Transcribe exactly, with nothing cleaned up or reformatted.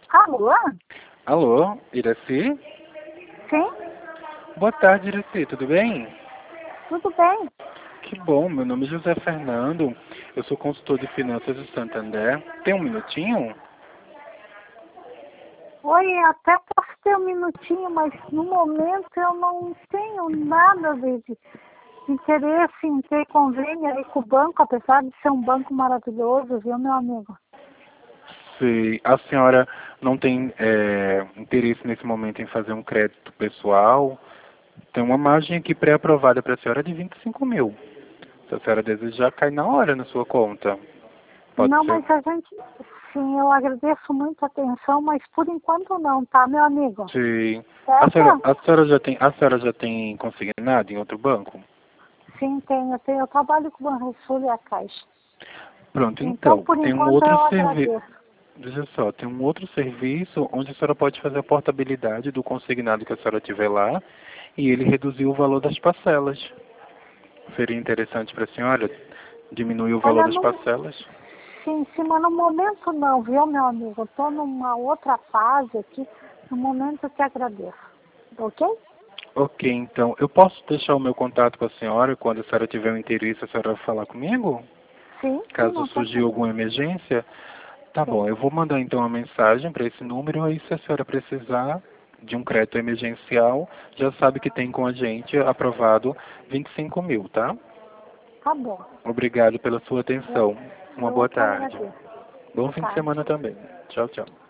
Alô? Alô, Iraci? Sim? Boa tarde, Iraci, tudo bem? Tudo bem? Que bom, meu nome é José Fernando, eu sou consultor de finanças do Santander. Tem um minutinho? Oi, até posso ter um minutinho, mas no momento eu não tenho nada de, de interesse em ter convênio aí com o banco, apesar de ser um banco maravilhoso, viu, meu amigo? Se a senhora não tem é, interesse nesse momento em fazer um crédito pessoal, tem uma margem aqui pré-aprovada para a senhora de vinte e cinco mil. Se a senhora desejar, cai na hora na sua conta. Pode Não, ser? mas a gente, sim, eu agradeço muito a atenção, mas por enquanto não, tá, meu amigo? Sim. A senhora, Certo? a senhora já tem, a senhora já tem consignado em outro banco? Sim, tenho, eu, tenho, eu trabalho com o Banrisul e a Caixa. Pronto, Então, então, por tem um enquanto outro eu serviço. agradeço. Veja só, tem um outro serviço onde a senhora pode fazer a portabilidade do consignado que a senhora tiver lá e ele reduziu o valor das parcelas. Seria interessante para a senhora diminuir o valor Olha, das não, parcelas? sim, sim, mas no momento não, viu, meu amigo? Eu estou numa outra fase aqui. No momento eu te agradeço. Ok? Ok, então, eu posso deixar o meu contato com a senhora quando a senhora tiver um interesse, a senhora vai falar comigo? Sim, sim, Caso não tem surgir problema. alguma emergência? Tá Sim. bom, eu vou mandar então uma mensagem para esse número, aí se a senhora precisar de um crédito emergencial, já sabe que tem com a gente aprovado vinte e cinco mil, tá? Tá bom. Obrigado pela sua Eu, atenção. Uma eu é boa que tarde. agradeço. Bom Boa fim de tarde. semana também. Tchau, tchau.